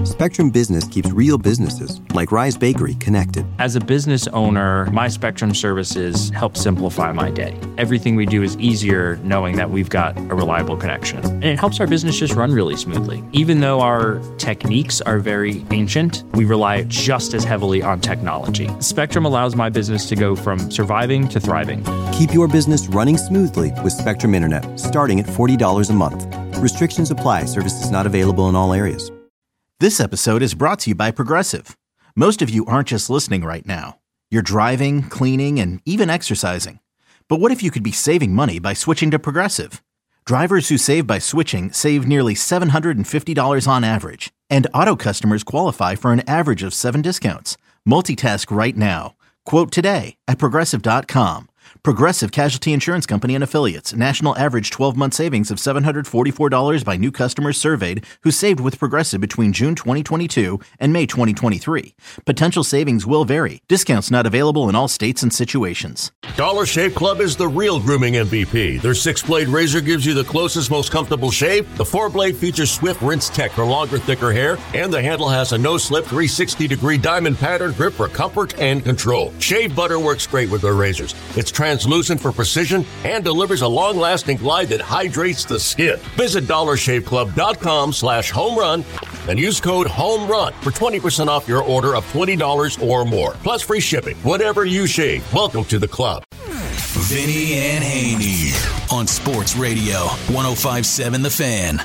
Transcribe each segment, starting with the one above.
Spectrum Business keeps real businesses, like Rise Bakery, connected. As a business owner, my Spectrum services help simplify my day. Everything we do is easier knowing that we've got a reliable connection. And it helps our business just run really smoothly. Even though our techniques are very ancient, we rely just as heavily on technology. Spectrum allows my business to go from surviving to thriving. Keep your business running smoothly with Spectrum Internet, starting at $40 a month. Restrictions apply. Services not available in all areas. This episode is brought to you by Progressive. Most of you aren't just listening right now. You're driving, cleaning, and even exercising. But what if you could be saving money by switching to Progressive? Drivers who save by switching save nearly $750 on average. And auto customers qualify for an average of 7 discounts. Multitask right now. Quote today at Progressive.com. Progressive Casualty Insurance Company and Affiliates. National average 12-month savings of $744 by new customers surveyed who saved with Progressive between June 2022 and May 2023. Potential savings will vary. Discounts not available in all states and situations. Dollar Shave Club is the real grooming MVP. Their 6-blade razor gives you the closest, most comfortable shave. The 4-blade features swift rinse tech for longer, thicker hair. And the handle has a no-slip 360-degree diamond pattern grip for comfort and control. Shave butter works great with their razors. It's translucent for precision and delivers a long-lasting glide that hydrates the skin. Visit dollarshaveclub.com/homerun and use code HOMERUN for 20% off your order of $20 or more. Plus free shipping. Whatever you shave, welcome to the club. Vinny and Haney on Sports Radio 105.7 The Fan.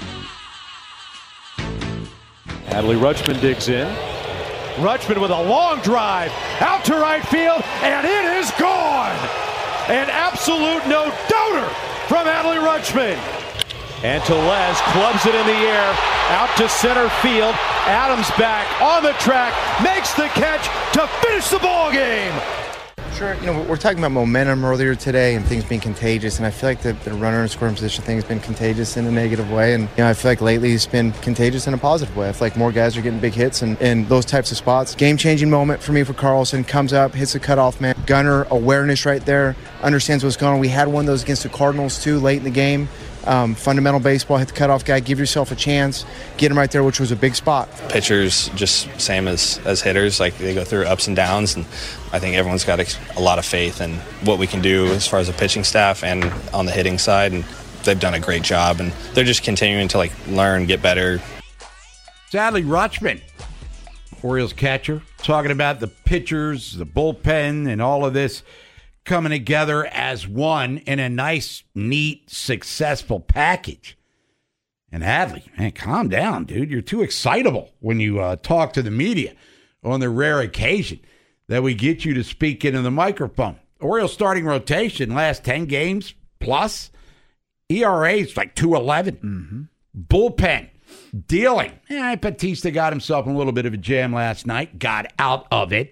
Adley Rutschman digs in. Rutschman with a long drive out to right field, and it is gone. An absolute no-doubter from Adley Rutschman. And Tellez clubs it in the air out to center field. Adams back on the track, makes the catch to finish the ball game. Sure, we're talking about momentum earlier today and things being contagious, and I feel like the runner in scoring position thing has been contagious in a negative way, and I feel like lately it's been contagious in a positive way. I feel like more guys are getting big hits and those types of spots. Game-changing moment for me for Carlson. Comes up, hits the cutoff man. Gunner awareness right there, understands what's going on. We had one of those against the Cardinals too late in the game. Fundamental baseball, hit the cutoff guy, give yourself a chance, get him right there, which was a big spot. Pitchers, just same as hitters, like they go through ups and downs, and I think everyone's got a lot of faith in what we can do as far as the pitching staff and on the hitting side, and they've done a great job, and they're just continuing to learn, get better. Adley Rutschman, Orioles catcher, talking about the pitchers, the bullpen, and all of this coming together as one in a nice, neat, successful package. And Adley, man, calm down, dude. You're too excitable when you talk to the media on the rare occasion that we get you to speak into the microphone. Orioles starting rotation, last 10 games plus. ERA is like 2.11. Mm-hmm. Bullpen, dealing. Batista got himself in a little bit of a jam last night, got out of it.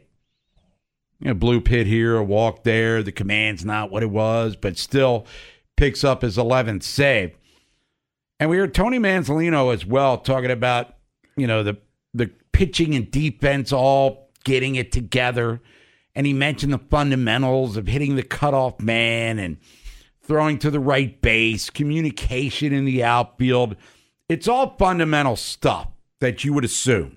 Blue pit here, a walk there. The command's not what it was, but still picks up his 11th save. And we heard Tony Manzolino as well talking about, the pitching and defense all getting it together. And he mentioned the fundamentals of hitting the cutoff man and throwing to the right base, communication in the outfield. It's all fundamental stuff that you would assume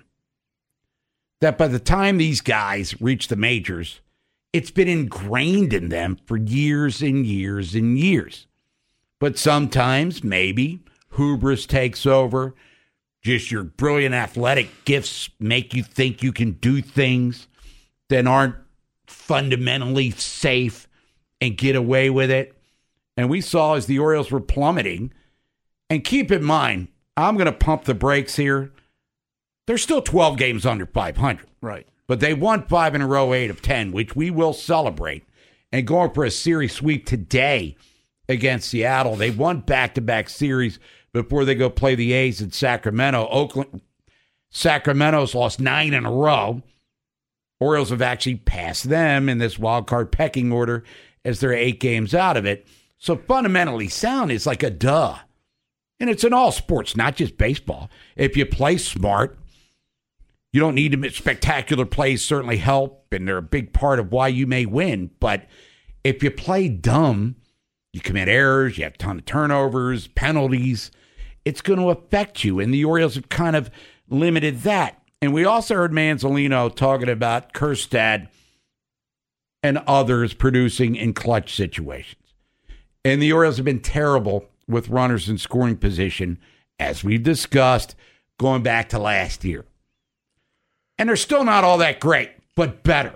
that by the time these guys reach the majors, it's been ingrained in them for years and years and years. But sometimes, maybe, hubris takes over. Just your brilliant athletic gifts make you think you can do things that aren't fundamentally safe and get away with it. And we saw as the Orioles were plummeting, and keep in mind, I'm going to pump the brakes here. They're still 12 games under 500. Right. But they won 5 in a row, 8 of 10, which we will celebrate. And going for a series sweep today against Seattle. They won back-to-back series before they go play the A's in Sacramento. Sacramento's lost 9 in a row. Orioles have actually passed them in this wild card pecking order as they're 8 games out of it. So fundamentally sound is like a duh. And it's in all sports, not just baseball. If you play smart, you don't need to. Spectacular plays certainly help, and they're a big part of why you may win. But if you play dumb, you commit errors, you have a ton of turnovers, penalties, it's going to affect you. And the Orioles have kind of limited that. And we also heard Manzolino talking about Kjerstad and others producing in clutch situations. And the Orioles have been terrible with runners in scoring position, as we've discussed, going back to last year. And they're still not all that great, but better.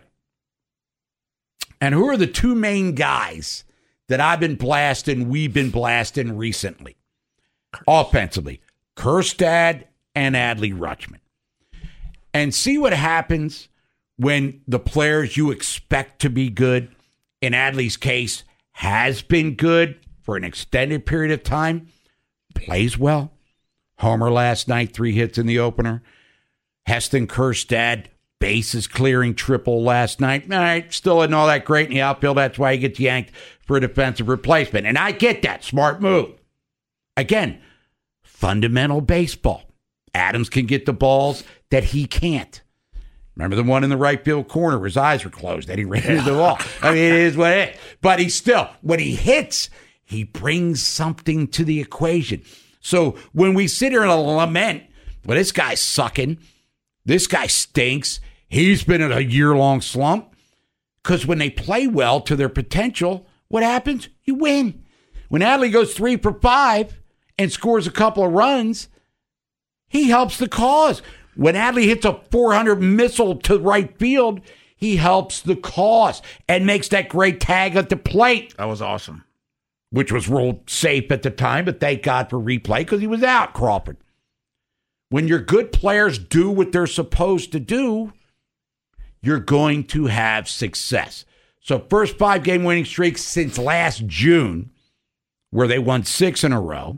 And who are the two main guys that I've been blasting, we've been blasting recently? Offensively, Kjerstad and Adley Rutschman. And see what happens when the players you expect to be good, in Adley's case, has been good for an extended period of time, plays well. Homer last night, 3 hits in the opener. Heston Kjerstad, bases clearing triple last night. All right, still isn't all that great in the outfield. That's why he gets yanked for a defensive replacement. And I get that. Smart move. Again, fundamental baseball. Adams can get the balls that he can't. Remember the one in the right field corner where his eyes were closed that he ran into the wall. I mean, it is what it is. But he still, when he hits, he brings something to the equation. So when we sit here and lament, well, this guy's sucking, this guy stinks, he's been in a year-long slump, because when they play well to their potential, what happens? You win. When Adley goes 3 for 5 and scores a couple of runs, he helps the cause. When Adley hits a 400 missile to right field, he helps the cause and makes that great tag at the plate. That was awesome. Which was ruled safe at the time, but thank God for replay because he was out, Crawford. When your good players do what they're supposed to do, you're going to have success. So first 5-game winning streak since last June, where they won 6 in a row.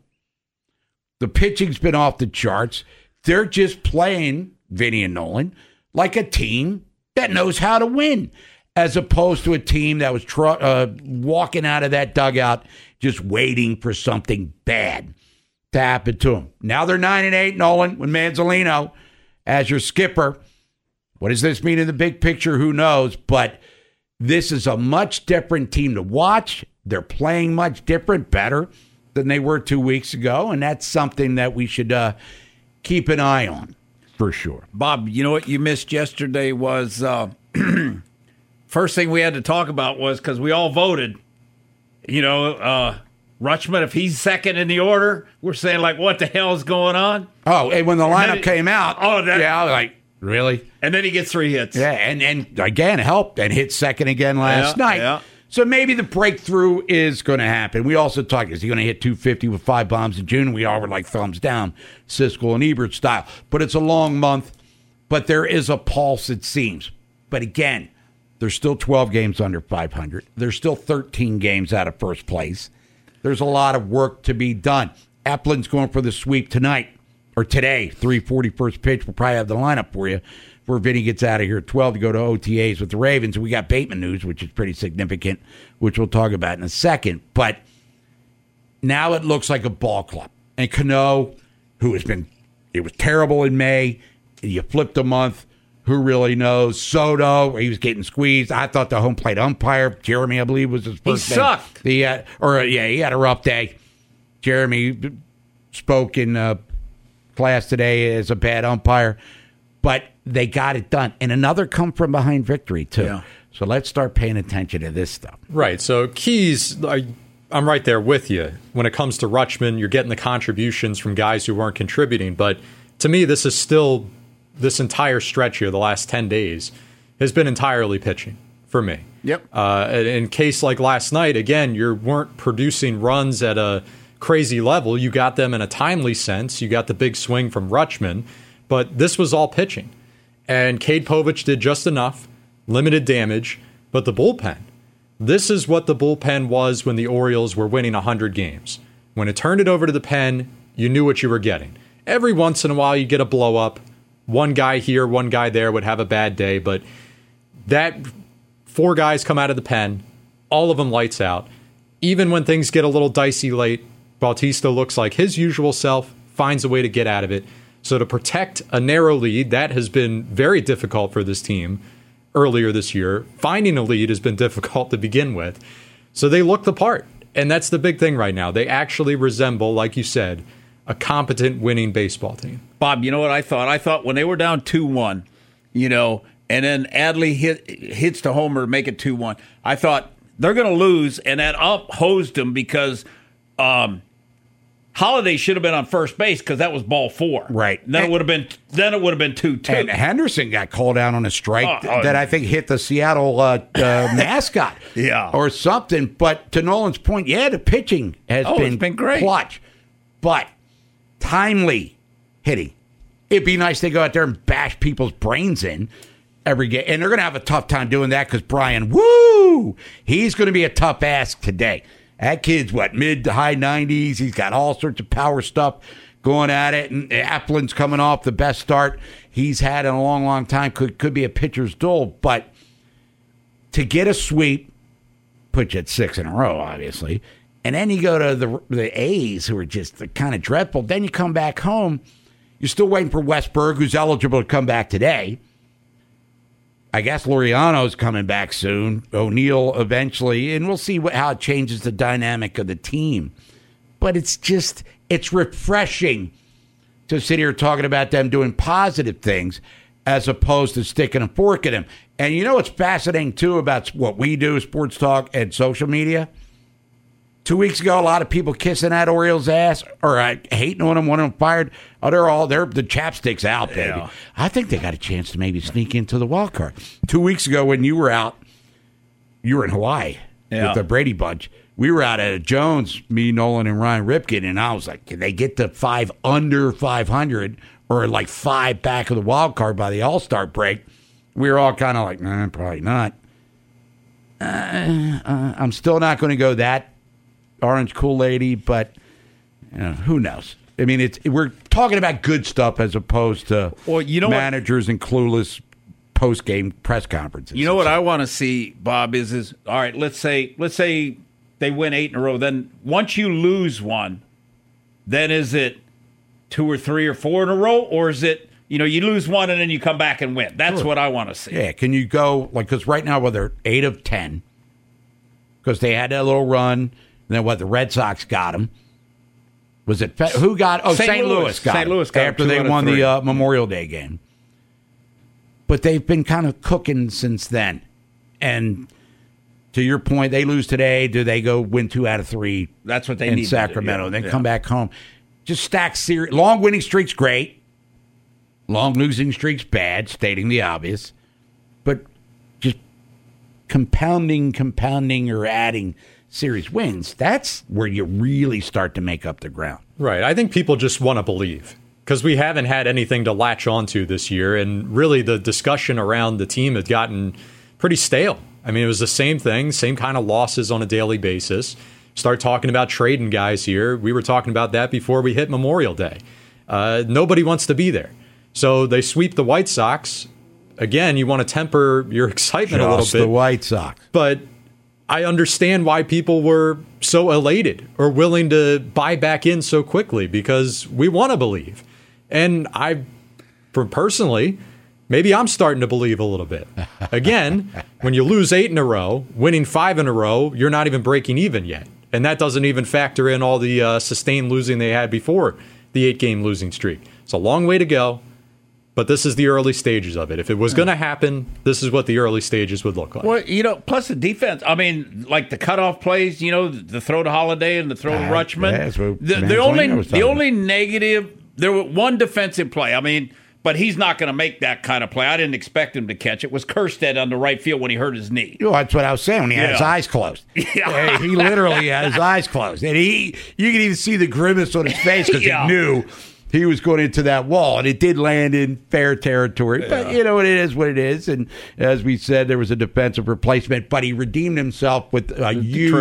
The pitching's been off the charts. They're just playing, Vinny and Nolan, like a team that knows how to win, as opposed to a team that was walking out of that dugout just waiting for something bad to happen to them. Now they're 9-8, Nolan, with Manzolino as your skipper. What does this mean in the big picture? Who knows? But this is a much different team to watch. They're playing much different, better than they were 2 weeks ago, and that's something that we should keep an eye on, for sure. Bob, you know what you missed yesterday was first thing we had to talk about was, because we all voted, Rutschman, if he's second in the order, we're saying, like, what the hell is going on? Oh, and when the lineup came out, I was like, really? And then he gets 3 hits. Yeah, and again, helped and hit second again last night. Yeah. So maybe the breakthrough is going to happen. We also talked, is he going to hit 250 with 5 bombs in June? We all were like thumbs down, Siskel and Ebert style. But it's a long month, but there is a pulse, it seems. But again, there's still 12 games under 500. There's still 13 games out of first place. There's a lot of work to be done. Eplin's going for the sweep tonight, or today, 3:40 first pitch. We'll probably have the lineup for you before Vinny gets out of here at 12 to go to OTAs with the Ravens. We got Bateman news, which is pretty significant, which we'll talk about in a second. But now it looks like a ball club. And Cano, it was terrible in May. You flipped a month. Who really knows? Soto, he was getting squeezed. I thought the home plate umpire, Jeremy, I believe, was his first name. He sucked. He had a rough day. Jeremy spoke in class today as a bad umpire. But they got it done. And another come-from-behind victory, too. Yeah. So let's start paying attention to this stuff. Right. So keys, I'm right there with you. When it comes to Rutschman, you're getting the contributions from guys who weren't contributing. But to me, this is still, this entire stretch here, the last 10 days, has been entirely pitching for me. Yep. In case like last night, again, you weren't producing runs at a crazy level. You got them in a timely sense. You got the big swing from Rutschman. But this was all pitching. And Cade Povich did just enough, limited damage. But the bullpen, this is what the bullpen was when the Orioles were winning 100 games. When it turned it over to the pen, you knew what you were getting. Every once in a while, you get a blow-up. One guy here, one guy there would have a bad day. But that 4 guys come out of the pen, all of them lights out. Even when things get a little dicey late, Bautista looks like his usual self, finds a way to get out of it. So to protect a narrow lead, that has been very difficult for this team earlier this year. Finding a lead has been difficult to begin with. So they look the part. And that's the big thing right now. They actually resemble, like you said, a competent winning baseball team. Bob, you know what I thought? I thought when they were down 2-1, and then Adley hits to homer to make it 2-1, I thought they're going to lose, and that up-hosed them because Holiday should have been on first base because that was ball 4. Right. Then it would have been 2-2. And Henderson got called out on a strike that I think hit the Seattle mascot. Yeah. Or something. But to Nolan's point, the pitching has been great. Clutch. But timely hitting. It'd be nice to go out there and bash people's brains in every game. And they're going to have a tough time doing that because Brian, he's going to be a tough ask today. That kid's, mid to high 90s. He's got all sorts of power stuff going at it. And Applin's coming off the best start he's had in a long, long time. Could be a pitcher's duel. But to get a sweep, put you at 6 in a row, obviously. And then you go to the A's, who are just kind of dreadful. Then you come back home. You're still waiting for Westberg, who's eligible to come back today. I guess Laureano's coming back soon. O'Neill eventually. And we'll see how it changes the dynamic of the team. But it's refreshing to sit here talking about them doing positive things as opposed to sticking a fork in them. And you know what's fascinating, too, about what we do, Sports Talk and social media? 2 weeks ago, a lot of people kissing that Orioles ass or hating on them, wanting them fired. Oh, the chapstick's out, baby. Yeah. I think they got a chance to maybe sneak into the wild card. 2 weeks ago, when you were out, you were in Hawaii with the Brady Bunch. We were out at Jones, me, Nolan, and Ryan Ripken, and I was like, can they get to 5 under 500 or like 5 back of the wild card by the All-Star break? We were all kind of like, nah, probably not. I'm still not going to go that orange Kool-Lady, but who knows? I mean, we're talking about good stuff as opposed to managers and clueless post-game press conferences. You know what I want to see, Bob, is all right, let's say they win 8 in a row. Then once you lose one, then is it 2 or 3 or 4 in a row? Or is it, you lose one and then you come back and win? That's what I want to see. Yeah, can you go, because right now, they're 8 of 10, because they had that little run. And then the Red Sox got them. Was it who got? Oh, St. Louis got St. Louis got after they won the Memorial Day game. But they've been kind of cooking since then. And to your point, they lose today. Do they go win 2 out of 3? That's what they need in Sacramento. Then come back home. Just stack series. Long winning streaks, great. Long losing streaks, bad. Stating the obvious. But just compounding, or adding series wins, that's where you really start to make up the ground. Right. I think people just want to believe because we haven't had anything to latch onto this year. And really the discussion around the team had gotten pretty stale. I mean, it was the same thing, same kind of losses on a daily basis. Start talking about trading guys here. We were talking about that before we hit Memorial Day. Nobody wants to be there. So they sweep the White Sox. Again, you want to temper your excitement a little bit. The White Sox. But I understand why people were so elated or willing to buy back in so quickly because we want to believe. And personally, maybe I'm starting to believe a little bit. Again, when you lose 8 in a row, winning 5 in a row, you're not even breaking even yet. And that doesn't even factor in all the sustained losing they had before the 8-game losing streak. It's a long way to go. But this is the early stages of it. If it was going to happen, this is what the early stages would look like. Well, plus the defense. I mean, like the cutoff plays, the throw to Holiday and the throw to Rutschman. The only negative, there was one defensive play. I mean, but he's not going to make that kind of play. I didn't expect him to catch it. Was Kerstead on the right field when he hurt his knee. Well, that's what I was saying when he had his eyes closed. Yeah. He literally had his eyes closed. And you could even see the grimace on his face because he knew he was going into that wall, and it did land in fair territory. But, it is what it is. And as we said, there was a defensive replacement, but he redeemed himself with a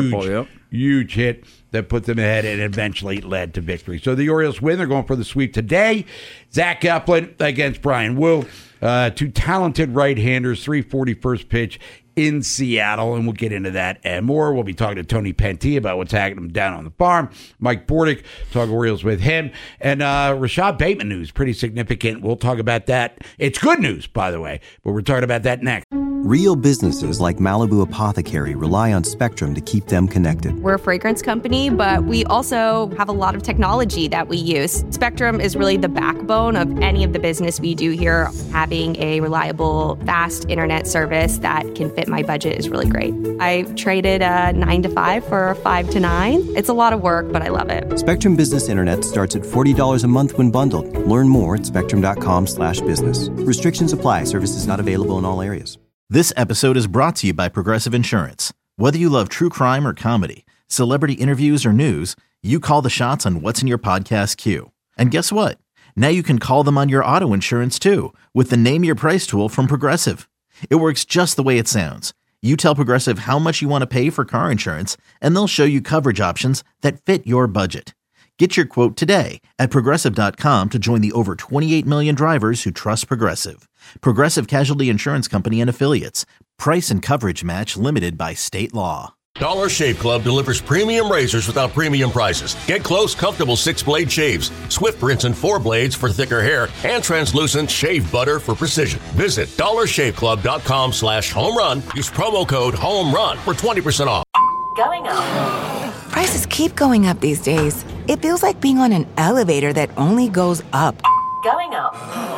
huge hit that put them ahead and eventually led to victory. So the Orioles win. They're going for the sweep today. Zach Eflin against Brian Wu. 2 talented right-handers, 3:40 first pitch in Seattle, and we'll get into that and more. We'll be talking to Tony Penty about what's happening down on the farm. Mike Bordick, talk Orioles with him. And Rashad Bateman news, pretty significant. We'll talk about that. It's good news, by the way, but we're talking about that next. Real businesses like Malibu Apothecary rely on Spectrum to keep them connected. We're a fragrance company, but we also have a lot of technology that we use. Spectrum is really the backbone of any of the business we do here. Having a reliable, fast internet service that can fit my budget is really great. I traded a 9 to 5 for a 5 to 9. It's a lot of work, but I love it. Spectrum Business Internet starts at $40 a month when bundled. Learn more at spectrum.com/business. Restrictions apply. Services not available in all areas. This episode is brought to you by Progressive Insurance. Whether you love true crime or comedy, celebrity interviews or news, you call the shots on what's in your podcast queue. And guess what? Now you can call them on your auto insurance too with the Name Your Price tool from Progressive. It works just the way it sounds. You tell Progressive how much you want to pay for car insurance, and they'll show you coverage options that fit your budget. Get your quote today at Progressive.com to join the over 28 million drivers who trust Progressive. Progressive Casualty Insurance Company and Affiliates. Price and coverage match limited by state law. Dollar Shave Club delivers premium razors without premium prices. Get close, comfortable 6-blade shaves, Swift rinse and 4 blades for thicker hair, and translucent shave butter for precision. Visit dollarshaveclub.com/home run. Use promo code HOMERUN for 20% off. Going up. Prices keep going up these days. It feels like being on an elevator that only goes up. Going up.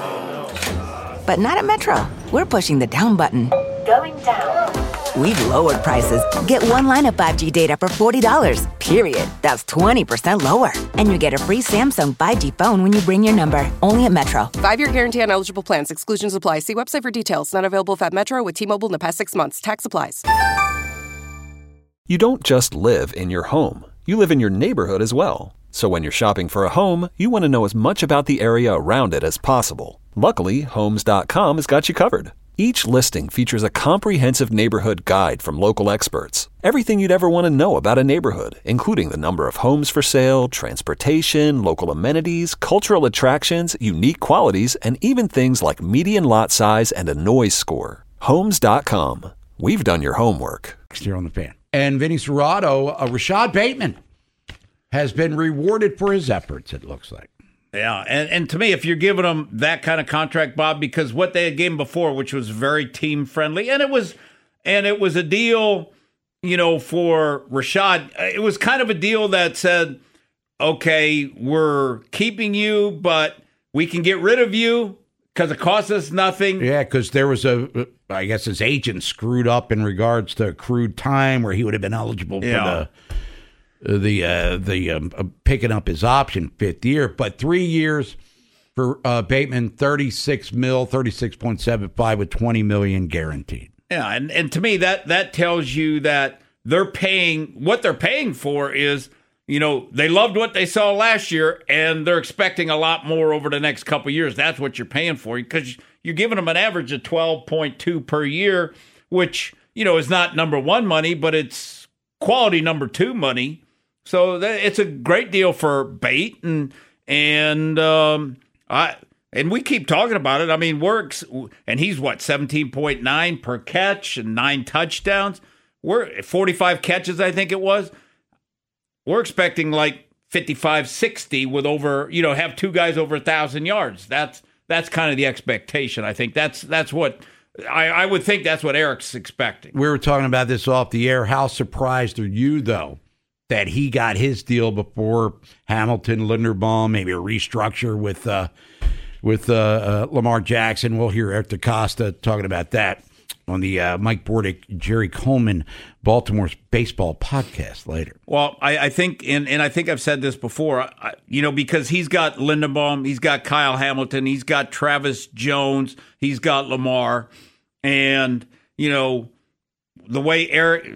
But not at Metro. We're pushing the down button. Going down. We've lowered prices. Get one line of 5G data for $40, period. That's 20% lower. And you get a free Samsung 5G phone when you bring your number. Only at Metro. 5-year guarantee on eligible plans. Exclusions apply. See website for details. Not available at Metro with T-Mobile in the past 6 months. Tax applies. You don't just live in your home. You live in your neighborhood as well. So when you're shopping for a home, you want to know as much about the area around it as possible. Luckily, Homes.com has got you covered. Each listing features a comprehensive neighborhood guide from local experts. Everything you'd ever want to know about a neighborhood, including the number of homes for sale, transportation, local amenities, cultural attractions, unique qualities, and even things like median lot size and a noise score. Homes.com. We've done your homework. Here on the Fan. And Vinny Cerrato, Rashad Bateman has been rewarded for his efforts, it looks like. Yeah, and to me, if you're giving them that kind of contract, Bob, because what they had given before, which was very team friendly, and it was a deal, for Rashad. It was kind of a deal that said, okay, we're keeping you, but we can get rid of you because it costs us nothing. Yeah, because there was I guess his agent screwed up in regards to accrued time where he would have been eligible for the picking up his option 5th year, but 3 years for Bateman, 36.75 with $20 million guaranteed. Yeah, and to me that tells you that they're paying what they're paying for is, they loved what they saw last year and they're expecting a lot more over the next couple of years. That's what you're paying for because you're giving them an average of 12.2 per year, which, is not number one money, but it's quality number two money. So it's a great deal for Bate, and we keep talking about it. I mean, works, and he's 17.9 per catch and 9 touchdowns. We're 45 catches, I think it was. We're expecting like 55, 60 with over, have 2 guys over 1,000 yards. That's kind of the expectation. I think that's what I would think that's what Eric's expecting. We were talking about this off the air. How surprised are you though that he got his deal before Hamilton, Linderbaum, maybe a restructure with Lamar Jackson? We'll hear Eric DeCosta talking about that on the Mike Bordick, Jerry Coleman, Baltimore's baseball podcast later. Well, I think, and I think I've said this before, because he's got Linderbaum, he's got Kyle Hamilton, he's got Travis Jones, he's got Lamar, and, the way Eric,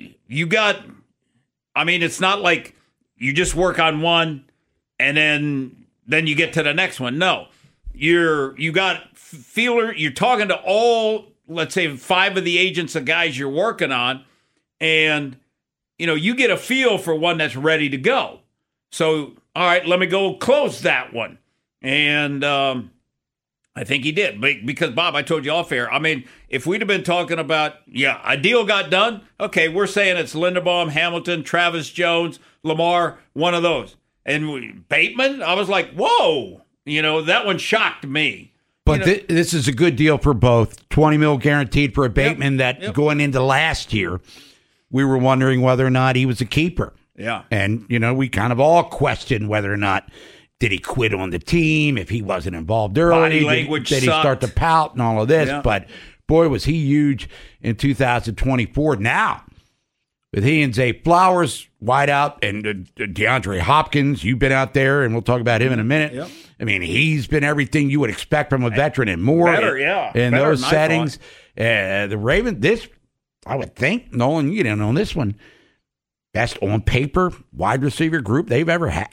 it's not like you just work on one and then you get to the next one. No, you got feeler. You're talking to all, let's say 5 of the agents of guys you're working on, and you get a feel for one that's ready to go. So, all right, let me go close that one. And I think he did. Because, Bob, I told you off air, if we'd have been talking about, a deal got done, okay, we're saying it's Linderbaum, Hamilton, Travis Jones, Lamar, one of those. And Bateman, I was like, whoa, that one shocked me. But this is a good deal for both. $20 million guaranteed for a Bateman going into last year, we were wondering whether or not he was a keeper. Yeah. And, we kind of all questioned whether or not did he quit on the team if he wasn't involved early. Body language Did he start to pout and all of this? Yeah. But, boy, was he huge in 2024. Now, with he and Zay Flowers, wideout, and DeAndre Hopkins, you've been out there, and we'll talk about him in a minute. Yep. I mean, he's been everything you would expect from a veteran and more. Better, in better those settings. The Ravens, I would think, Nolan, you didn't know this one, best on paper wide receiver group they've ever had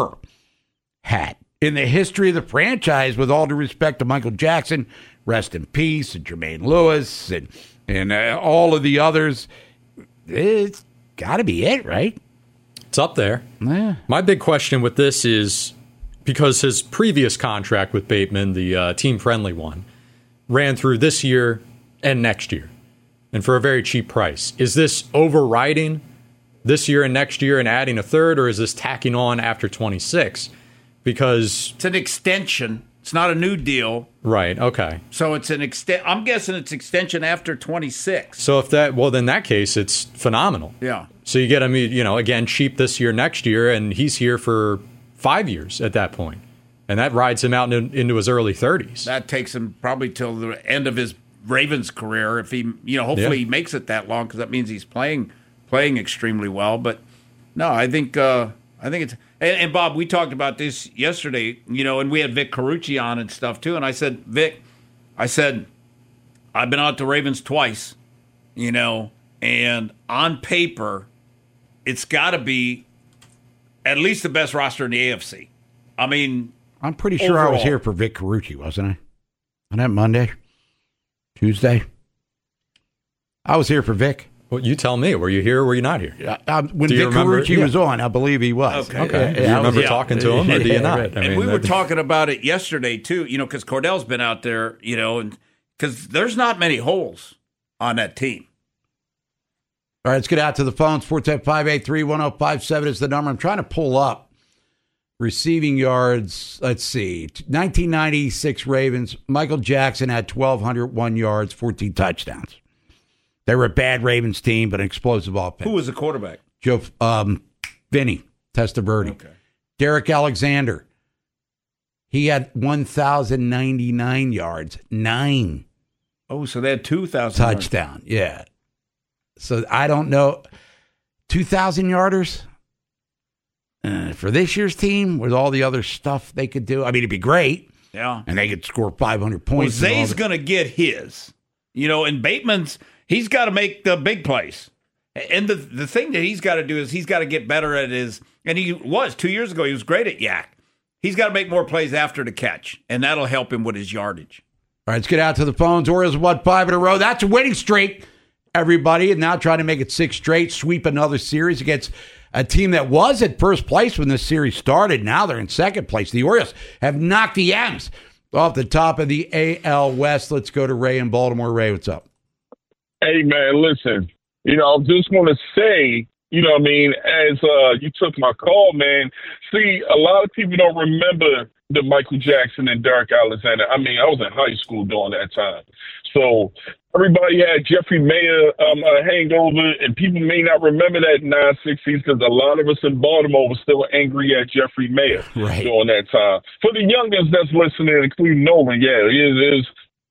in the history of the franchise, with all due respect to Michael Jackson, rest in peace, and Jermaine Lewis, and all of the others. It's got to be it, right? It's up there. Yeah. My big question with this is, because his previous contract with Bateman, the team-friendly one, ran through this year and next year, and for a very cheap price. Is this overriding this year and next year and adding a third, or is this tacking on after 26? Because it's an extension. It's not a new deal. Right, okay. So it's an I'm guessing it's extension after 26. So in that case, it's phenomenal. Yeah. So you get him, again, cheap this year, next year, and he's here for 5 years at that point. And that rides him out into his early 30s. That takes him probably till the end of his Ravens career, if he, hopefully he makes it that long, because that means he's playing extremely well. But no, I think it's. And Bob, we talked about this yesterday, and we had Vic Carucci on and stuff too. And I said, Vic, I've been out to Ravens twice, and on paper, it's got to be at least the best roster in the AFC. I mean, I'm pretty sure I was here for Vic Carucci, wasn't I? On that Monday, Tuesday, I was here for Vic. Well, you tell me. Were you here or were you not here? When Vic Carucci was on, I believe he was. Okay. Do you remember talking to him, or do you not? Right. And we were talking about it yesterday, too, because Cordell's been out there, and because there's not many holes on that team. All right, let's get out to the phone. 410-583-1057 is the number. I'm trying to pull up receiving yards. Let's see. 1996 Ravens, Michael Jackson had 1,201 yards, 14 touchdowns. They were a bad Ravens team, but an explosive offense. Who was the quarterback? Vinny Testaverde. Okay. Derek Alexander. He had 1,099 yards, 9. Oh, so they had 2,000 touchdown. Yeah. So I don't know. 2,000 yarders for this year's team with all the other stuff they could do. I mean, it'd be great. Yeah. And they could score 500 points. Well, Zay's going to get his. And Bateman's, he's got to make the big plays. And the thing that he's got to do is he's got to get better at his, and he was 2 years ago, he was great at yak. He's got to make more plays after the catch, and that'll help him with his yardage. All right, let's get out to the phones. Orioles won 5 in a row. That's a winning streak, everybody, and now trying to make it 6 straight, sweep another series against a team that was at first place when this series started. Now they're in second place. The Orioles have knocked the M's off the top of the AL West. Let's go to Ray in Baltimore. Ray, what's up? Hey, man, listen, I just want to say, as you took my call, man, see, a lot of people don't remember the Michael Jackson and Derek Alexander. I mean, I was in high school during that time. So everybody had Jeffrey Mayer hangover, and people may not remember that 960s because a lot of us in Baltimore were still angry at Jeffrey Mayer during that time. For the youngest that's listening, including Nolan, yeah, it is.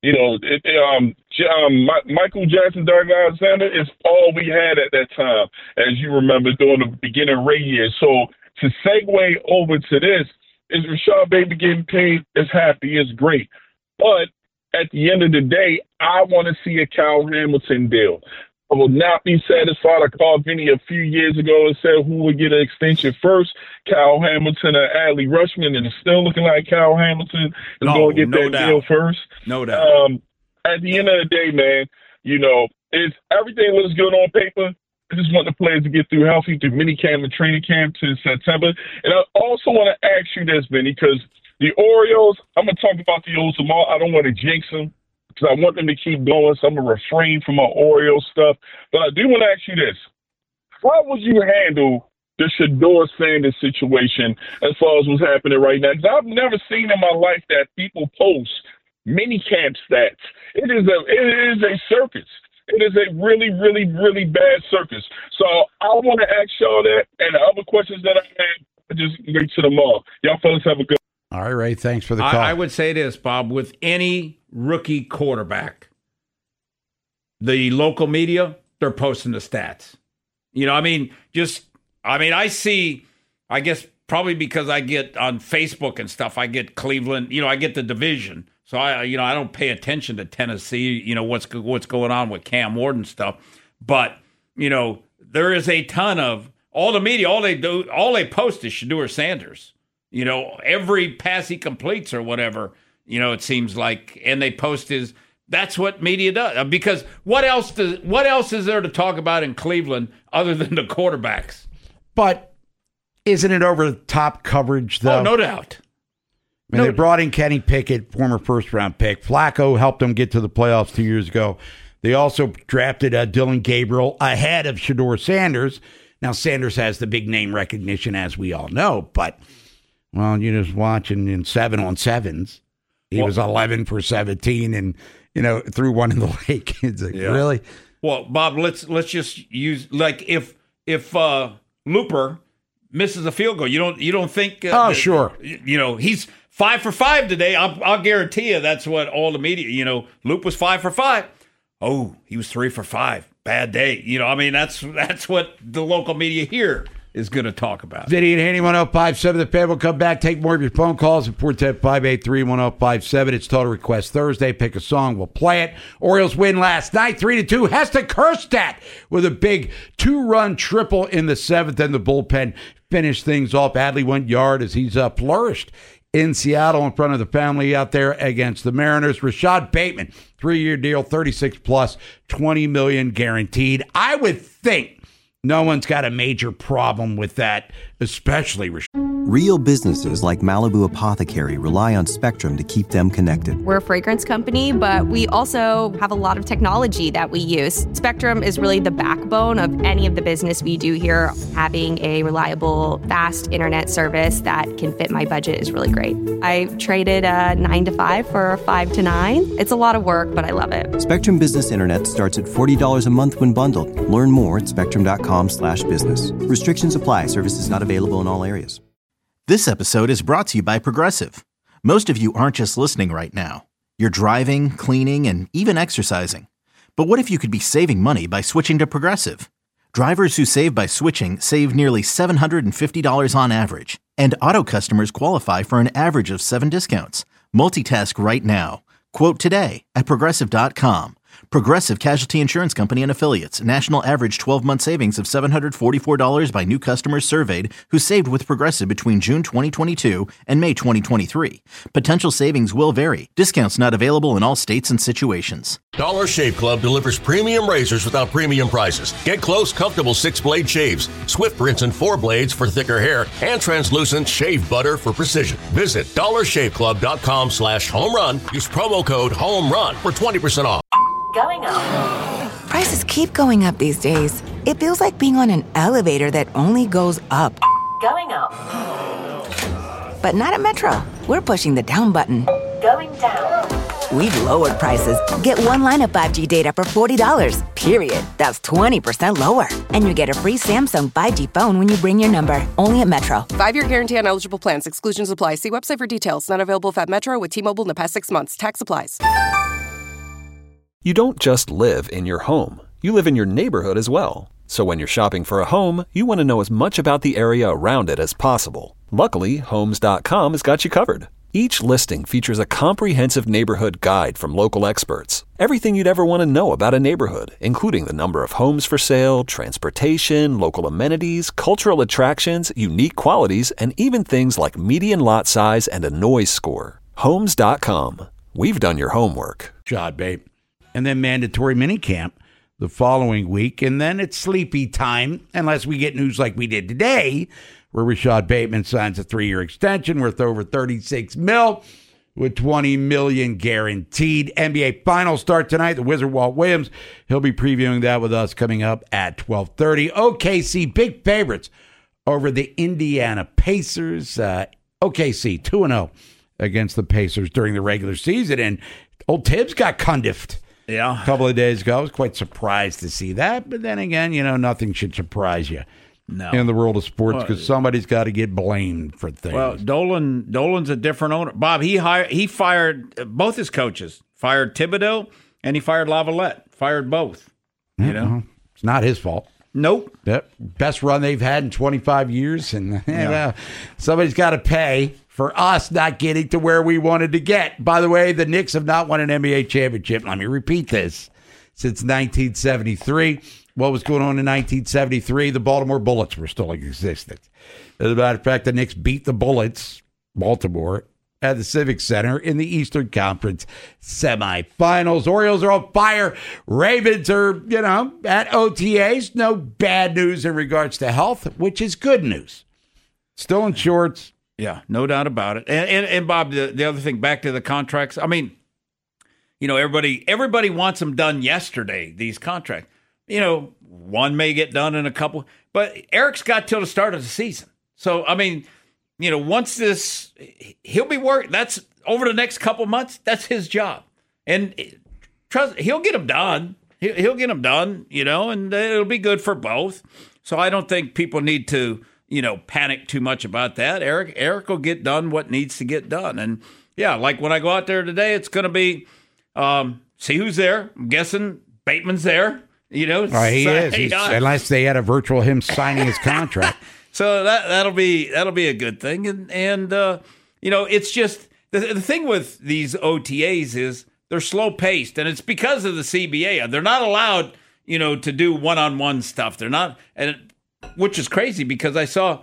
Michael Jackson, Derek Alexander is all we had at that time, as you remember, during the beginning Ray years. So to segue over to this, is Rashad Bateman getting paid? Is happy, is great. But at the end of the day, I want to see a Kyle Hamilton deal. I will not be satisfied. I called Vinny a few years ago and said who would get an extension first, Kyle Hamilton or Adley Rutschman, and it's still looking like Kyle Hamilton is going to get that deal first. No doubt. At the end of the day, man, it's everything looks good on paper. I just want the players to get through healthy through minicamp and training camp to September. And I also want to ask you this, Vinny, because the Orioles, I'm going to talk about the Orioles tomorrow. I don't want to jinx them because I want them to keep going, so I'm going to refrain from my Orioles stuff. But I do want to ask you this. How would you handle the Shedeur Sanders situation as far as what's happening right now? Because I've never seen in my life that people post mini camp stats. It is a circus. It is a really, really, really bad circus. So I want to ask y'all that, and the other questions that I have, I just wait to them all. Y'all fellas have a good. All right, Ray, thanks for the call. I would say this, Bob, with any rookie quarterback, the local media, they're posting the stats. I see, I guess probably because I get on Facebook and stuff, I get Cleveland, I get the division. So I don't pay attention to Tennessee, what's going on with Cam Ward and stuff. But, there is a ton of all the media, all they post is Shedeur Sanders. Every pass he completes or whatever, it seems like, and they post that's what media does. Because what else is there to talk about in Cleveland other than the quarterbacks? But isn't it over the top coverage, though? Oh, no doubt. They brought in Kenny Pickett, former first-round pick. Flacco helped them get to the playoffs 2 years ago. They also drafted Dylan Gabriel ahead of Shedeur Sanders. Now, Sanders has the big name recognition, as we all know, but, well, you're just watching in 7-on-7s. He was 11 for 17 and, threw one in the lake. It's like, really? Well, Bob, let's just use, like, if Looper misses a field goal, you don't think? Sure. He's 5 for 5 today. I'll guarantee you that's what all the media. Loop was 5 for 5. Oh, he was 3 for 5. Bad day. That's what the local media here is going to talk about. Vinny and Haney, 105.7. The Fan will come back. Take more of your phone calls at 410-583-1057. It's Total Request Thursday. Pick a song. We'll play it. Orioles win last night, 3-2. Hester Kjerstad with a big 2-run triple in the 7th, and the bullpen finished things off. Adley went yard as he's flourished in Seattle in front of the family out there against the Mariners. Rashad Bateman, 3-year deal, 36+, $20 million guaranteed. I would think no one's got a major problem with that, especially Rashad. Real businesses like Malibu Apothecary rely on Spectrum to keep them connected. We're a fragrance company, but we also have a lot of technology that we use. Spectrum is really the backbone of any of the business we do here. Having a reliable, fast internet service that can fit my budget is really great. I traded a 9 to 5 for a 5 to 9. It's a lot of work, but I love it. Spectrum Business Internet starts at $40 a month when bundled. Learn more at spectrum.com/business. Restrictions apply. Services not available in all areas. This episode is brought to you by Progressive. Most of you aren't just listening right now. You're driving, cleaning, and even exercising. But what if you could be saving money by switching to Progressive? Drivers who save by switching save nearly $750 on average. And auto customers qualify for an average of 7 discounts. Multitask right now. Quote today at Progressive.com. Progressive Casualty Insurance Company and Affiliates. National average 12-month savings of $744 by new customers surveyed who saved with Progressive between June 2022 and May 2023. Potential savings will vary. Discounts not available in all states and situations. Dollar Shave Club delivers premium razors without premium prices. Get close, comfortable 6-blade shaves, swift rinse and 4 blades for thicker hair, and translucent shave butter for precision. Visit dollarshaveclub.com/homerun. Use promo code HOMERUN for 20% off. Going up. Prices keep going up these days. It feels like being on an elevator that only goes up. Going up. But not at Metro. We're pushing the down button. Going down. We've lowered prices. Get one line of 5G data for $40, period. That's 20% lower. And you get a free Samsung 5G phone when you bring your number. Only at Metro. 5-year guarantee on eligible plans. Exclusions apply. See website for details. Not available at Metro with T-Mobile in the past 6 months. Tax applies. You don't just live in your home. You live in your neighborhood as well. So when you're shopping for a home, you want to know as much about the area around it as possible. Luckily, Homes.com has got you covered. Each listing features a comprehensive neighborhood guide from local experts. Everything you'd ever want to know about a neighborhood, including the number of homes for sale, transportation, local amenities, cultural attractions, unique qualities, and even things like median lot size and a noise score. Homes.com. We've done your homework. Shot, babe. And then mandatory minicamp the following week. And then it's sleepy time, unless we get news like we did today, where Rashad Bateman signs a 3-year extension worth over $36 million with $20 million guaranteed. NBA Finals start tonight. The Wizard Walt Williams, he'll be previewing that with us coming up at 12:30. OKC, big favorites over the Indiana Pacers. OKC 2-0 against the Pacers during the regular season. And old Tibbs got Cundiffed a couple of days ago. I was quite surprised to see that. But then again, nothing should surprise you in the world of sports because somebody's got to get blamed for things. Well, Dolan's a different owner. Bob, he fired both his coaches. Fired Thibodeau and he fired Lavalette. Fired both. It's not his fault. Nope. Yep. Best run they've had in 25 years. And somebody's got to pay for us not getting to where we wanted to get. By the way, the Knicks have not won an NBA championship. Let me repeat this. Since 1973. What was going on in 1973? The Baltimore Bullets were still in existence. As a matter of fact, the Knicks beat the Bullets, Baltimore, at the Civic Center in the Eastern Conference semifinals. Orioles are on fire. Ravens are, at OTAs. No bad news in regards to health, which is good news. Still in shorts. Yeah, no doubt about it. And Bob, the other thing, back to the contracts. I mean, everybody wants them done yesterday, these contracts. One may get done in a couple, but Eric's got till the start of the season. So, I mean, once this, he'll be working. That's over the next couple months. That's his job. And trust, he'll get them done. He'll get them done, and it'll be good for both. So I don't think people need to, panic too much about that. Eric will get done what needs to get done. And yeah, like when I go out there today, it's going to be, see who's there. I'm guessing Bateman's there. He is. Unless they had a virtual him signing his contract. So that'll be a good thing. And it's just the thing with these OTAs is they're slow paced, and it's because of the CBA. They're not allowed, to do one-on-one stuff. They're not, which is crazy because I saw,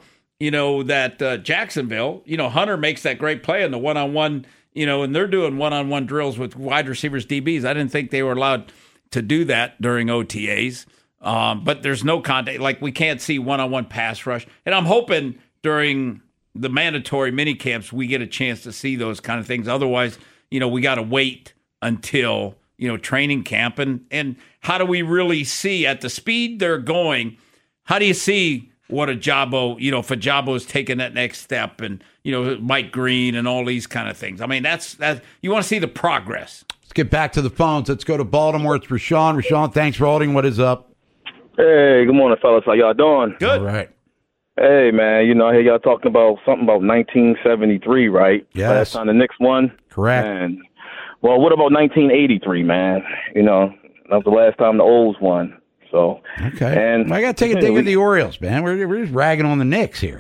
that Jacksonville, Hunter makes that great play in the one-on-one, and they're doing one-on-one drills with wide receivers, DBs. I didn't think they were allowed to do that during OTAs. But there's no contact. Like, we can't see one-on-one pass rush. And I'm hoping during the mandatory mini camps we get a chance to see those kind of things. Otherwise, we got to wait until, training camp. And how do we really see at the speed they're going, how do you see what Ajabo, if Ajabo is taking that next step and, Mike Green and all these kind of things? I mean, that's you want to see the progress. Let's get back to the phones. Let's go to Baltimore. It's Rashawn. Rashawn, thanks for holding. What is up? Hey, good morning, fellas. How y'all doing? Good. All right. Hey, man, I hear y'all talking about something about 1973, right? Yes. Last time the Knicks won? Correct. And, well, what about 1983, man? That was the last time the Olds won. So, okay. And I got to take a dig at the Orioles, man. We're just ragging on the Knicks here.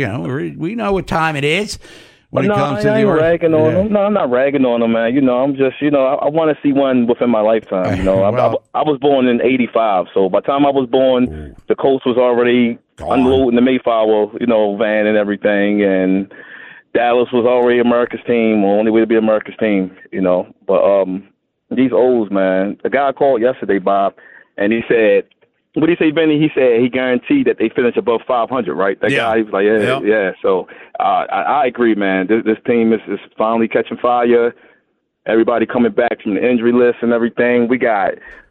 We know what time it is. When it comes to the ragging on them. No, I'm not ragging on them, man. I'm just, I want to see one within my lifetime. I was born in '85, so by the time I was born, the Colts was already unloading the Mayflower, van and everything, and Dallas was already America's team, or only way to be America's team, But these O's, man. The guy called yesterday, Bob, and he said, what did he say, Benny? He said he guaranteed that they finish above 500, right? That guy, he was like, yeah. So I agree, man. This team is finally catching fire. Everybody coming back from the injury list and everything. We got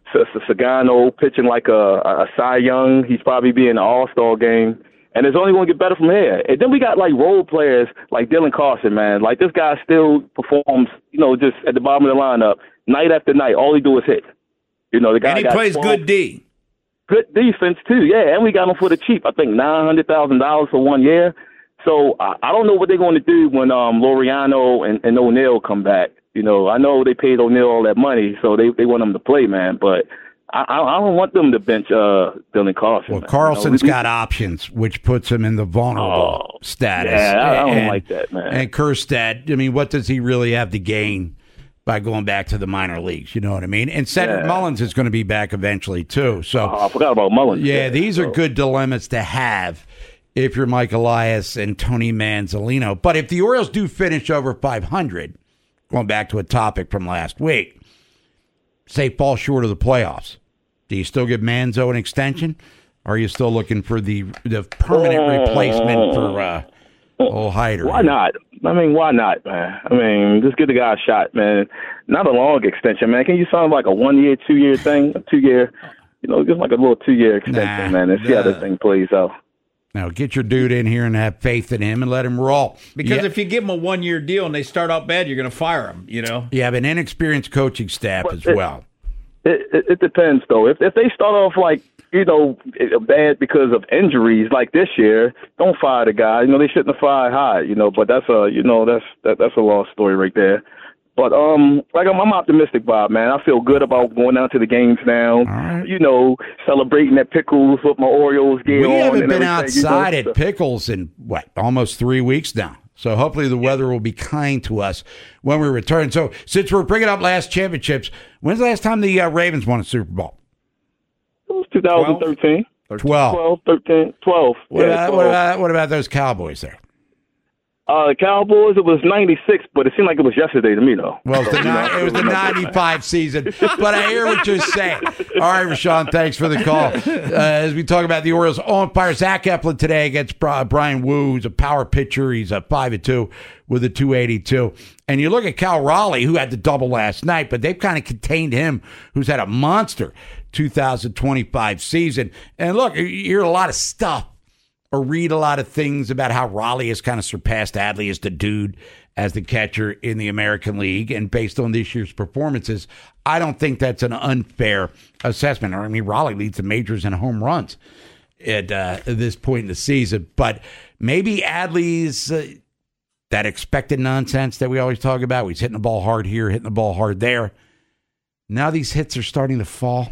Sagano pitching like a Cy Young. He's probably be in the All-Star game. And it's only going to get better from here. And then we got, like, role players like Dylan Carson, man. Like, this guy still performs, just at the bottom of the lineup, night after night. All he do is hit. The guy and he plays good D. Good defense, too, yeah. And we got him for the cheap. I think $900,000 for 1 year. So I don't know what they're going to do when Laureano and O'Neal come back. I know they paid O'Neal all that money, so they want him to play, man. But I don't want them to bench Dylan Carson. Well, Carlson's got options, which puts him in the vulnerable status. Yeah, I don't like that, man. And Kjerstad, what does he really have to gain by going back to the minor leagues? You know what I mean? And Cedric Mullins is going to be back eventually, too. So I forgot about Mullins. Yeah, these are good dilemmas to have if you're Mike Elias and Tony Manzolino. But if the Orioles do finish over 500, going back to a topic from last week, say fall short of the playoffs, do you still give Manzo an extension? Or are you still looking for the permanent replacement for old Hyder? Why not? Why not, man? Just give the guy a shot, man. Not a long extension, man. Can you sign like a 1 year, 2 year thing? A 2 year, just like a little 2 year extension, man, and see how this thing plays out. Now, get your dude in here and have faith in him and let him roll. Because if you give him a 1-year deal and they start out bad, you're going to fire him, You have an inexperienced coaching staff as well. It depends, though. If they start off bad because of injuries like this year, don't fire the guy. They shouldn't have fired Hyde, but that's a lost story right there. But I'm optimistic, Bob, man. I feel good about going down to the games now. Right. Celebrating at Pickles with my Orioles gear on. We haven't been outside at Pickles in almost 3 weeks now. So hopefully the weather will be kind to us when we return. So since we're bringing up last championships, when's the last time the Ravens won a Super Bowl? It was 2013. 12. 13, 12. What about those Cowboys there? The Cowboys, it was 96, but it seemed like it was yesterday to me, though. Well, it was the 95 season, but I hear what you're saying. All right, Rashawn, thanks for the call. As we talk about the Orioles umpire, Zach Eflin today against Brian Wu, who's a power pitcher. He's a 5-2 with a 282. And you look at Cal Raleigh, who had the double last night, but they've kind of contained him, who's had a monster 2025 season. And look, you hear a lot of stuff or read a lot of things about how Raleigh has kind of surpassed Adley as the dude, as the catcher in the American League. And based on this year's performances, I don't think that's an unfair assessment. I mean, Raleigh leads the majors in home runs at this point in the season. But maybe Adley's that expected nonsense that we always talk about. He's hitting the ball hard here, hitting the ball hard there. Now these hits are starting to fall.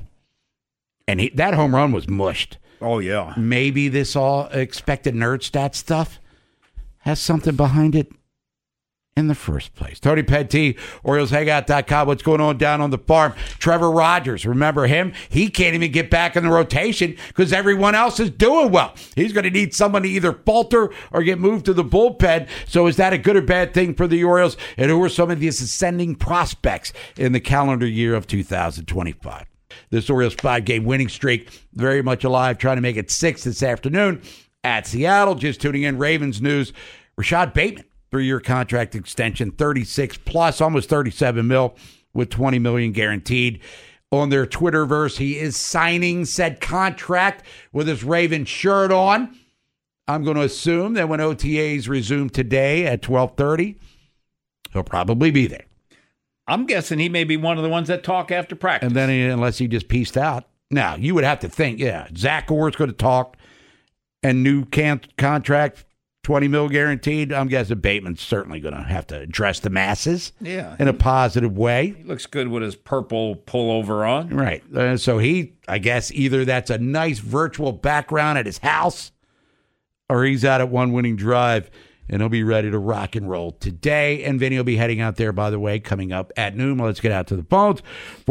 And that home run was mushed. Oh, yeah. Maybe this all expected nerd stat stuff has something behind it in the first place. Tony Petit, OriolesHangout.com. What's going on down on the farm? Trevor Rogers, remember him? He can't even get back in the rotation because everyone else is doing well. He's going to need someone to either falter or get moved to the bullpen. So is that a good or bad thing for the Orioles? And who are some of these ascending prospects in the calendar year of 2025? This Orioles 5-game winning streak very much alive, trying to make it 6 this afternoon at Seattle. Just tuning in, Ravens news. Rashad Bateman, 3-year contract extension, 36 plus, almost 37 mil with 20 million guaranteed. On their Twitterverse, he is signing said contract with his Ravens shirt on. I'm going to assume that when OTAs resume today at 12:30, he'll probably be there. I'm guessing he may be one of the ones that talk after practice. And then unless he just pieced out. Now, you would have to think, Zach Orr's going to talk and new contract, 20 mil guaranteed. I'm guessing Bateman's certainly going to have to address the masses in a positive way. He looks good with his purple pullover on. Right. So I guess either that's a nice virtual background at his house or he's out at one winning drive. And he'll be ready to rock and roll today. And Vinny will be heading out there, by the way, coming up at noon. Let's get out to the phones.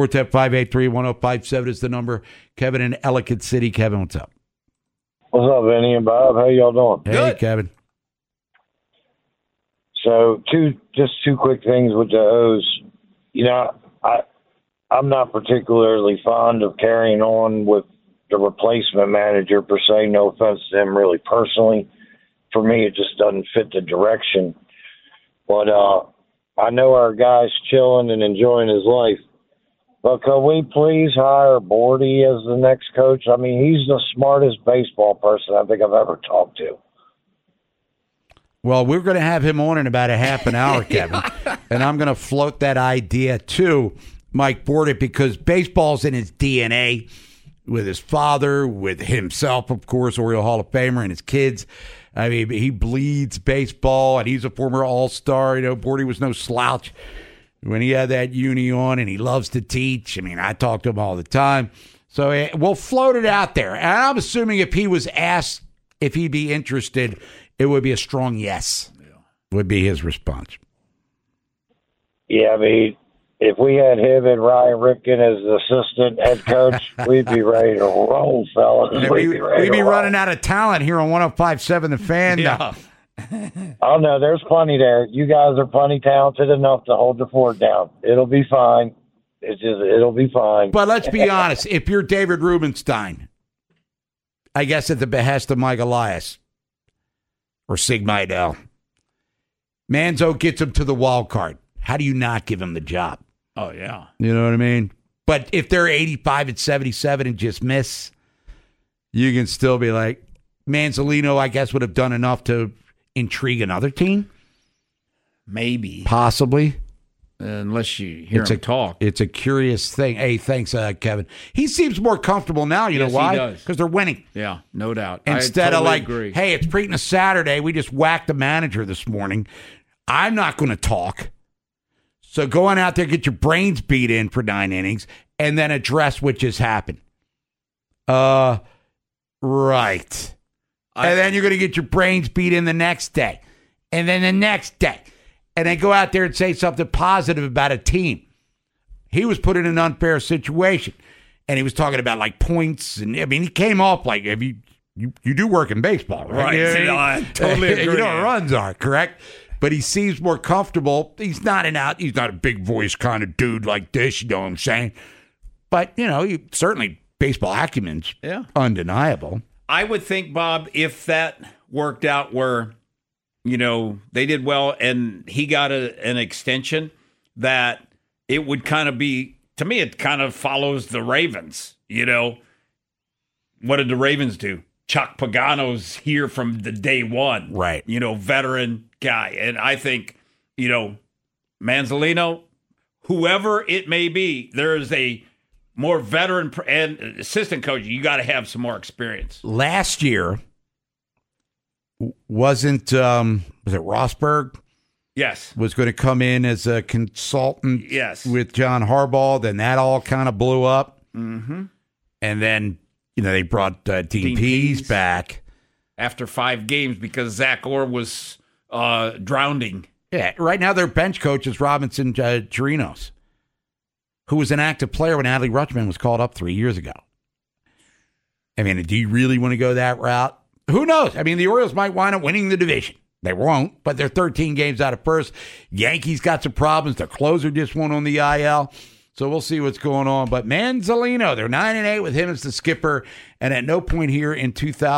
410-583-1057 is the number. Kevin in Ellicott City. Kevin, what's up? What's up, Vinny and Bob? How y'all doing? Hey, good. Kevin. So, two quick things with the O's. I'm not particularly fond of carrying on with the replacement manager, per se. No offense to him really personally. For me, it just doesn't fit the direction. But I know our guy's chilling and enjoying his life. But could we please hire Bordy as the next coach? I mean, he's the smartest baseball person I think I've ever talked to. Well, we're going to have him on in about a half an hour, Kevin. And I'm going to float that idea to Mike Bordy because baseball's in his DNA with his father, with himself, of course, Oriole Hall of Famer, and his kids. I mean, he bleeds baseball, and he's a former All-Star. Bordy was no slouch when he had that uni on, and he loves to teach. I mean, I talk to him all the time. So we'll float it out there. And I'm assuming if he was asked if he'd be interested, it would be a strong yes, would be his response. Yeah, I mean, if we had him and Ryan Ripken as the assistant head coach, we'd be ready to roll, fellas. Yeah, we'd be running out of talent here on 105.7 The Fan. Yeah. Oh, no, there's plenty there. You guys are plenty talented enough to hold the fort down. It'll be fine. It'll be fine. But let's be honest. If you're David Rubenstein, I guess at the behest of Mike Elias or Sig Mejdal, Manzo gets him to the wild card. How do you not give him the job? Oh, yeah. You know what I mean? But if they're 85 and 77 and just miss, you can still be like, Manzolino, I guess, would have done enough to intrigue another team. Maybe. Possibly. Unless you hear him talk. It's a curious thing. Hey, thanks, Kevin. He seems more comfortable now. You know why? He does. Because they're winning. Yeah, no doubt. Instead I totally of agree. Hey, it's Preakness Saturday. We just whacked the manager this morning. I'm not going to talk. So go on out there, get your brains beat in for 9 innings, and then address what just happened. Right. And then you're going to get your brains beat in the next day. And then the next day. And then go out there and say something positive about a team. He was put in an unfair situation. And he was talking about, like, points. And, I mean, he came off like, if you do work in baseball, right? I totally agree. You know what runs are, correct? But he seems more comfortable. He's not a big voice kind of dude like this, you know what I'm saying? But, certainly baseball acumen's undeniable. I would think, Bob, if that worked out where, they did well and he got an extension, that it would kind of be, to me, it kind of follows the Ravens. What did the Ravens do? Chuck Pagano's here from the day one. Right. Veteran guy. And I think, Manzolino, whoever it may be, there is a more veteran and assistant coach. You got to have some more experience. Last year, wasn't, was it Rosberg? Yes. Was going to come in as a consultant with John Harbaugh. Then that all kind of blew up. Mm-hmm. And then, they brought Dean Pease back. After 5 games because Zach Orr was drowning. Yeah, right now their bench coach is Robinson Chirinos, who was an active player when Adley Rutschman was called up 3 years ago. I mean, do you really want to go that route? Who knows? I mean, the Orioles might wind up winning the division. They won't, but they're 13 games out of first. Yankees got some problems. Their closer just went on the IL. So we'll see what's going on. But Manzolino, they're 9-8 with him as the skipper. And at no point here in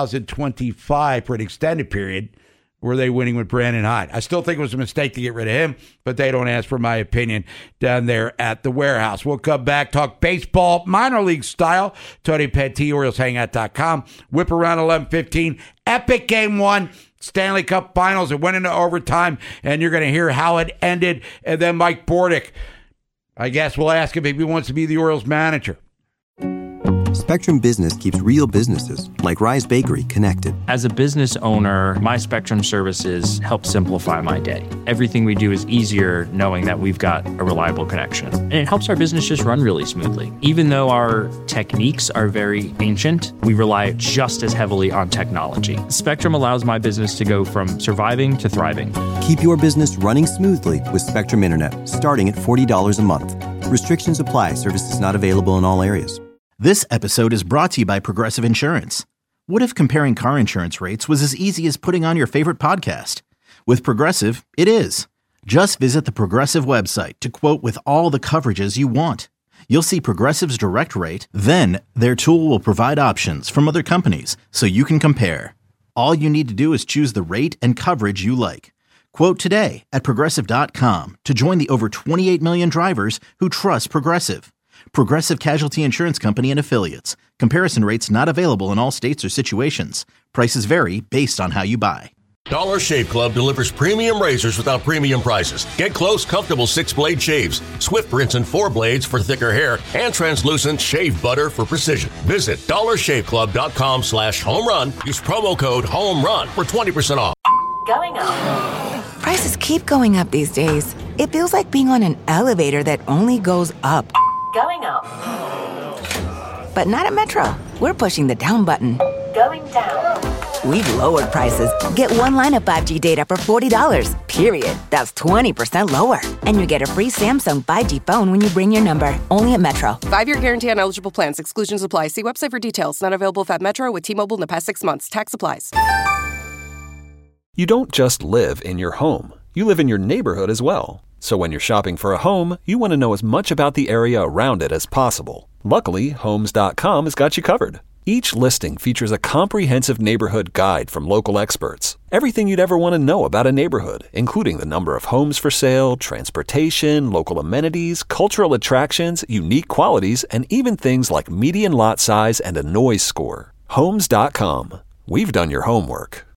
2025 for an extended period were they winning with Brandon Hyde. I still think it was a mistake to get rid of him, but they don't ask for my opinion down there at the warehouse. We'll come back, talk baseball, minor league style. Tony Petit, OriolesHangout.com. Whip around 11:15. Epic Game 1. Stanley Cup Finals. It went into overtime, and you're going to hear how it ended. And then Mike Bordick, I guess we'll ask him if he wants to be the Orioles manager. Spectrum Business keeps real businesses, like Rise Bakery, connected. As a business owner, my Spectrum services help simplify my day. Everything we do is easier knowing that we've got a reliable connection. And it helps our business just run really smoothly. Even though our techniques are very ancient, we rely just as heavily on technology. Spectrum allows my business to go from surviving to thriving. Keep your business running smoothly with Spectrum Internet, starting at $40 a month. Restrictions apply. Services not available in all areas. This episode is brought to you by Progressive Insurance. What if comparing car insurance rates was as easy as putting on your favorite podcast? With Progressive, it is. Just visit the Progressive website to quote with all the coverages you want. You'll see Progressive's direct rate, then their tool will provide options from other companies so you can compare. All you need to do is choose the rate and coverage you like. Quote today at Progressive.com to join the over 28 million drivers who trust Progressive. Progressive Casualty Insurance Company and Affiliates. Comparison rates not available in all states or situations. Prices vary based on how you buy. Dollar Shave Club delivers premium razors without premium prices. Get close, comfortable 6-blade shaves, swift rinse and 4 blades for thicker hair, and translucent shave butter for precision. Visit dollarshaveclub.com/home-run. Use promo code HOME-RUN for 20% off. Going up. Prices keep going up these days. It feels like being on an elevator that only goes up. Going up. But not at Metro. We're pushing the down button. Going down. We've lowered prices. Get one line of 5G data for $40, period. That's 20% lower. And you get a free Samsung 5G phone when you bring your number. Only at Metro. 5-year guarantee on eligible plans. Exclusions apply. See website for details. Not available at Metro with T-Mobile in the past 6 months. Tax applies. You don't just live in your home. You live in your neighborhood as well. So when you're shopping for a home, you want to know as much about the area around it as possible. Luckily, Homes.com has got you covered. Each listing features a comprehensive neighborhood guide from local experts. Everything you'd ever want to know about a neighborhood, including the number of homes for sale, transportation, local amenities, cultural attractions, unique qualities, and even things like median lot size and a noise score. Homes.com. we've done your homework.